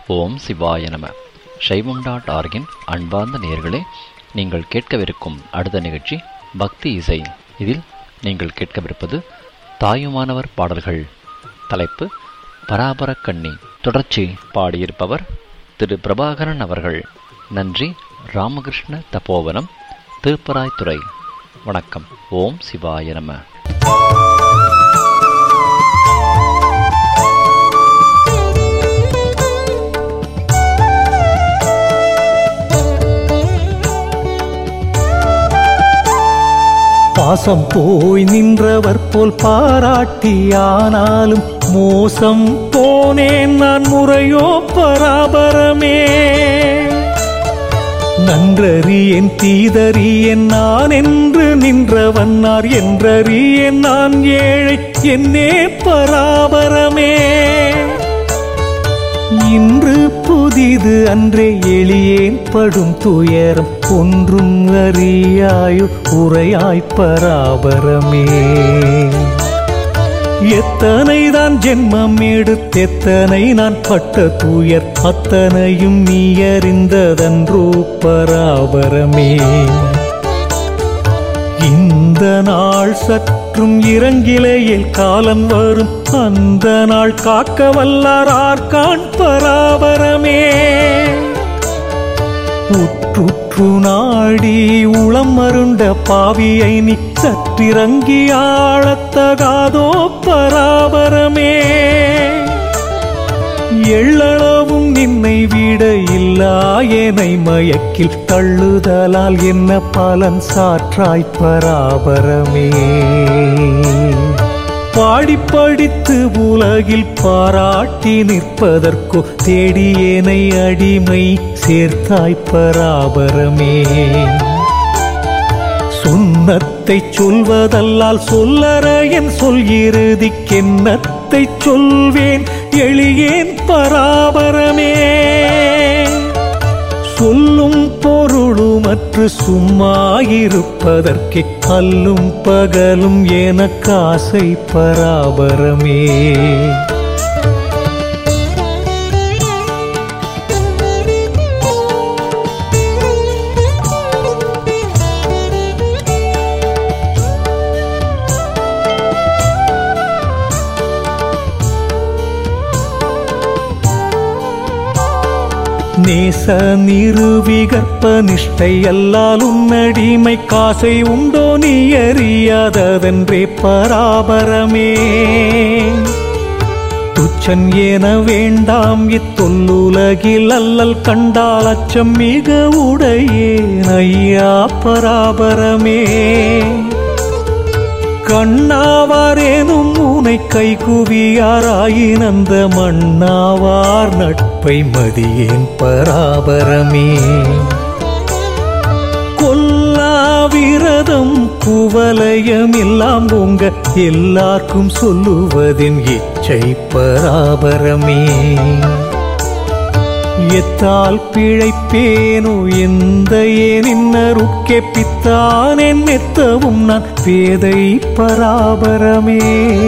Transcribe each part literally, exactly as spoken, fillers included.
ஓம் சிவாய நம. சைவம் டாட் ஆர்கின் அன்பார்ந்த நேயர்களே, நீங்கள் கேட்கவிருக்கும் அடுத்த நிகழ்ச்சி பக்தி இசை. இதில் நீங்கள் கேட்கவிருப்பது தாயுமானவர் பாடல்கள். தலைப்பு பராபர கண்ணி. தொடர்ச்சி. பாடியிருப்பவர் திரு பிரபாகரன் அவர்கள். நன்றி. ராமகிருஷ்ண தபோவனம், திருப்பராய்த்துறை. வணக்கம். ஓம் சிவாய நம. பாசம் போய் நின்றவர் போல் பாராட்டியானாலும் மோசம் போனேன் நான் முறையோ பராபரமே. நன்றறியேன் தீதறியேன் நான் என்று நின்றவன்னார் என்றறியேன் நான் ஏழை என்னே பராபரமே. இன்று புதிது அன்றே எளியேன் படும் துயரம் ஒன்றும் அறியாயோ உரையாய் பராபரமே. எத்தனைதான் ஜென்மம் எடுத்தெத்தனை நான் பட்ட துயர் அத்தனையும் நீ அறிந்ததன்றோ பராபரமே. இந்த நாள் சற்றும் இறங்கிலேயில் காலன் வரும் அந்த நாள் காக்க வல்லார்கான் பராபரமே. உற்றுற்று நாடி உளம் மருண்ட பாவியை நீ சற்றிறங்கி ஆளத்தகாதோ பராபரமே. எள்ளளவும் நின்னை விட இல்லாயனை மயக்கில் தள்ளுதலால் என்ன பலன் சாற்றாய் பராபரமே. பாடி படித்து உலகில் பாராட்டி நிற்பதற்கோ தேடியேனை அடிமை சேர்த்தாய் பராபரமே. சுன்னத்தை சொல்வதல்லால் சொல்லற என் சொல் இறுதிக்கென்னத்தை சொல்வேன் எளியேன் பராபரமே. சொல்லும் பொருளுமற்று சும்மாயிருப்பதற்கே அல்லும் பகலும் எனக்கு ஆசை பராபரமே. நேச நிருவிகற்ப நிஷ்டை அல்லால் உன்னடிமை காசை உண்டோ நீ அறியாததென்றே பராபரமே. துச்சன் என வேண்டாம் இத்தொல்லுலகில் அல்லல் கண்டால் அச்சம் மிக உடையேன் ஐயா பராபரமே. கண்ணாவாரேனும் உனை கைகுவியாராயினந்த மண்ணாவார் நட்பை மதியேன் பராபரமே. கொல்லாவிரதம் குவலயம் எல்லாம் உங்க எல்லாருக்கும் சொல்லுவதின் இச்சை பராபரமே. எத்தால் பிழைப்பேனோ எந்த ஏனின்னருக்கே பித்தானேன் மெத்தவும் நான் பேதை பராபரமே.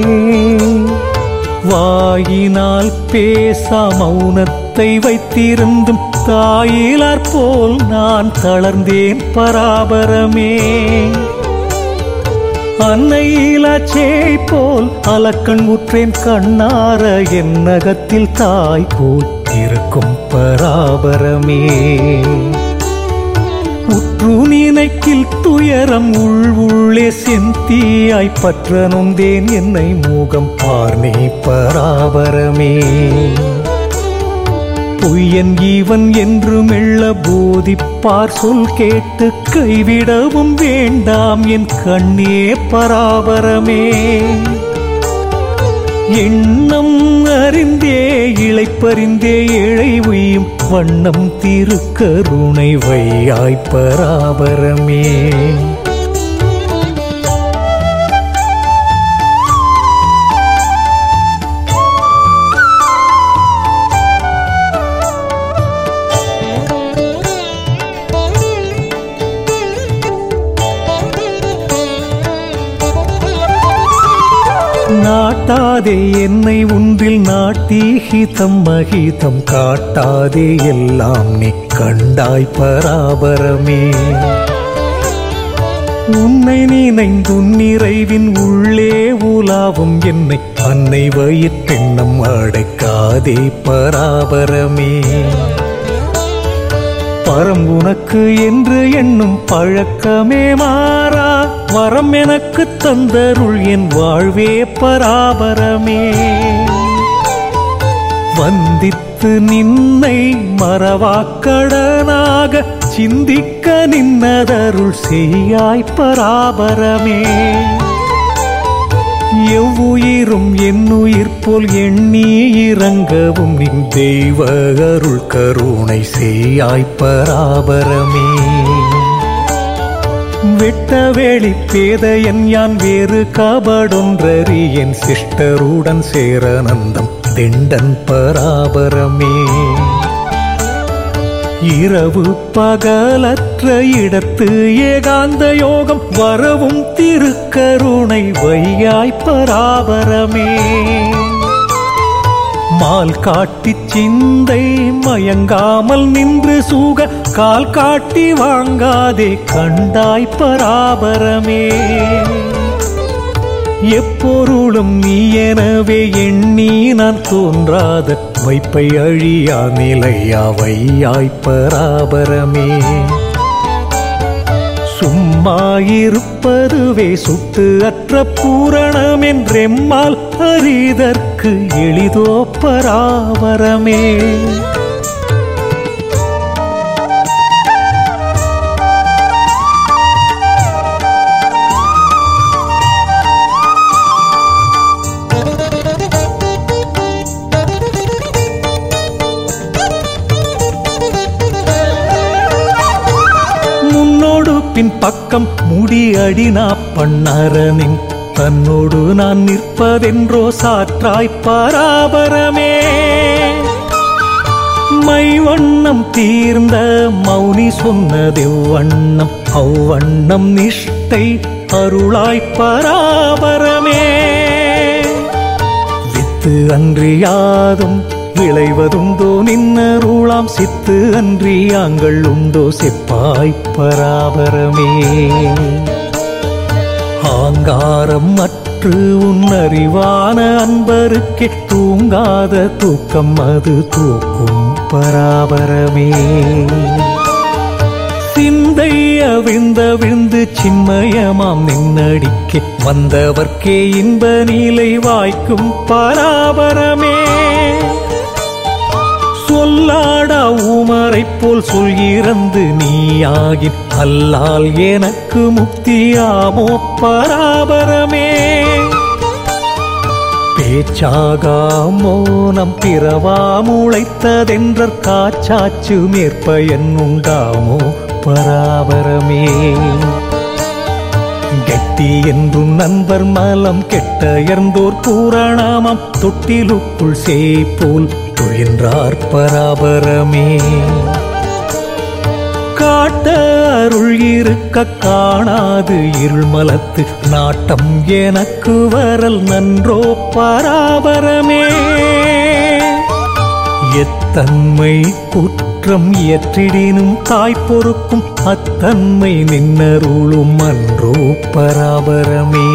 வாயினால் பேசா மௌனத்தை வைத்திருந்தும் தாயிலார் போல் நான் தளர்ந்தேன் பராபரமே. அன்னையிலாச்சே போல் அலக்கண் உற்றேன் கண்ணார என்னகத்தில் தாய் போல் இருக்கும் பராபரமே. உற்று நினைக்கில் துயரம் உள் உள்ளே செந்தியாய் பற்ற நொந்தேன் என்னை மூகம் பார்னே பராபரமே. பொய்யன் இவன் என்று மெல்ல போதிப்பார் சொல் கேட்டு கைவிடவும் வேண்டாம் என் கண்ணே பராபரமே. எண்ணம் அறிந்தே இளைப்பறிந்தே ஏழை உய்யும் வண்ணம் திருக்கருணை வையாய் பராபரமே. நாட்டார் நாட்டாதே என்னை ஒன்றில் நாட்டி ஹிதம் மகிதம் காட்டாதே எல்லாம் நீ கண்டாய் பராபரமே. உன்னை நினைந்துன் நிறைவின் உள்ளே உலாவும் என்னை அன்னை வயிற்றெண்ணம் அடைக்காதே பராபரமே. பரம் உனக்கு என்று எண்ணும் பழக்கமே மாறா வரம் எனக்கு தந்தருள் என் வாழ்வே பராபரமே. வந்தித்து நின்னை மறவாக்கடனாக சிந்திக்க நின்னதருள் செய்யாய் பராபரமே. எவ்வுயிரும் என்னுயிர் போல் எண்ணி இறங்கவும் நின் தெய்வ அருள் கருணை செய்யாய் பராபரமே. வெட்ட வேளி பேதையன் யான் வேறு கபடொன்றறியேன் சிஷ்டருடன் சேரநந்தம் திண்டன் பராபரமே. இரவு பகலற்ற இடத்து ஏகாந்த யோகம் வரவும் திருக்கருணை வையாய் பராபரமே. மால் காட்டி சிந்தை மயங்காமல் நின்று சூக கால் காட்டி வாங்காதே கண்டாய் பராபரமே. எப்பொருளும் நீ எனவே எண்ணி நான் தோன்றாத வைப்பை அழியா நிலையா வையாய் பராபரமே. சும்மாயிருப்பதுவே சுட்டு அற்ற பூரணம் என்றெம்மால் அறிதற்கு எளிதோ பராபரமே. பின் பக்கம் முடி அடினா பண்ணரனின் தன்னோடு நான் நிற்பதென்றோ சாற்றாய் பராபரமே. மைவண்ணம் தீர்ந்த மௌனி சொன்னதெவ்வண்ணம் அவ்வண்ணம் நிஷ்டை அருளாய் பராபரமே. வித்து அன்றியாதும் விளைவதுண்டோ நின்னருளாம் சித்து அன்றியாங்கள் உண்டோ செப்பாய் பராபரமே. ஆங்காரம் அற்று உன் அறிவான அன்பருக்கே தூங்காத தூக்கம் அது தூக்கும் பராபரமே. சிந்தை அவிழ்ந்த விழுந்து சின்மயமாம் நின்னடிக்கே வந்தவர்க்கே இன்ப நீலை வாய்க்கும் பராபரமே. சொல்லாடா ஊமரை போல் சொல்கிறந்து நீயாகின் அல்லால் எனக்கு முக்தியாமோ பராபரமே. பேச்சாகா மோனம் பிறவாமுளைத்ததென்ற காச்சாச்சு மேற்பயன் உண்டாமோ பராபரமே. கெட்டி என்றும் நண்பர் மலம் கெட்டயர்ந்தோர் பூரணாமம் தொட்டிலுக்குள் சேய்போல் துயின்றார் பராபரமே. காட்ட அருள் இருக்க காணாது இருள் மலத்து நாட்டம் எனக்கு வரல் நன்றோ பராபரமே. எத்தன்மை குற்றம் இயற்றிடினும் தாய் பொறுக்கும் அத்தன்மை நின்னருளும் அன்றோ பராபரமே.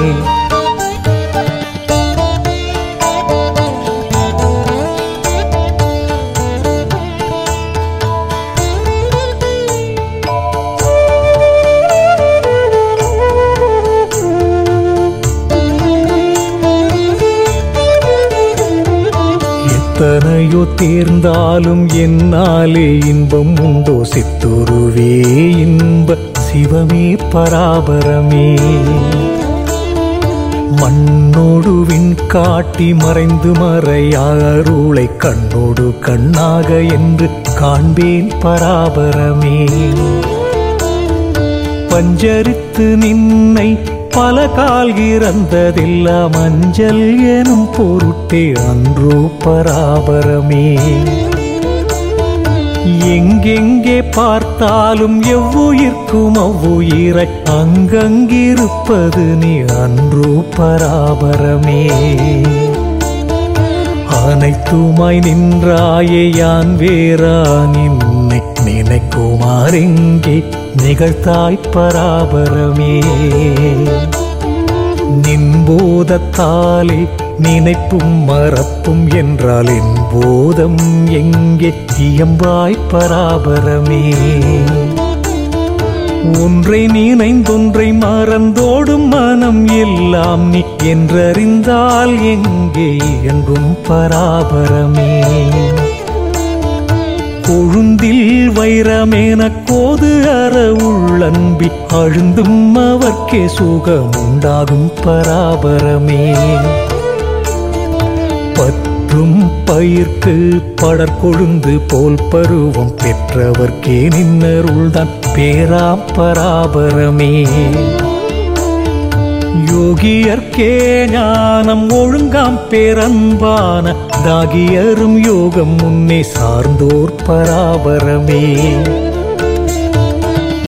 எத்தனையோ தேர்ந்தாலும் என்னாலே இன்பம் உண்டோ சித்துருவே இன்ப சிவமே பராபரமே. மண்ணோடு விண் காட்டி மறைந்து மறையாருளை கண்ணோடு கண்ணாக என்று காண்பேன் பராபரமே. பஞ்சரித்து நின்னை பல கால் இறந்ததெல்லாம் அஞ்சல் எனும் பொருட்டே அன்றோ பராபரமே. எங்கெங்கே எங்கே பார்த்தாலும் எவ்வுயிர்க்கும் அவ்வுயிரை அங்கங்கிருப்பது நீ அன்றோ பராபரமே. அனைத்துமாய் நின்றாயே யான் வேறா நின்னை நினைக்குமாறெங்கே நிகழ்த்தாய் பராபரமே. நின்போதத்தாலே நினைப்பும் மறப்பும் என்றால் என் போதம் எங்கே இயம்பாய் பராபரமே. ஒன்றை நினைந்தொன்றை மறந்தோடும் மனம் எல்லாம் நீ என்றறிந்தால் எங்கே இயங்கும் பராபரமே. கொழுந்தில் வைரமேன கோது அற உள்ளன்பி அழுந்தும் அவர்க்கே சுகமுண்டாகும் பராபரமே. பற்றும் பயிர்க்கு படற்கொழுந்து போல் பருவம் பெற்றவர்க்கே நின்னருள்தான் பேராம் பராபரமே. யோகியர்க்கே ஞானம் ஒழுங்காம் பேரன்பான தாகியரும் யோகம் முன்னே சார்ந்தோர் பராபரமே.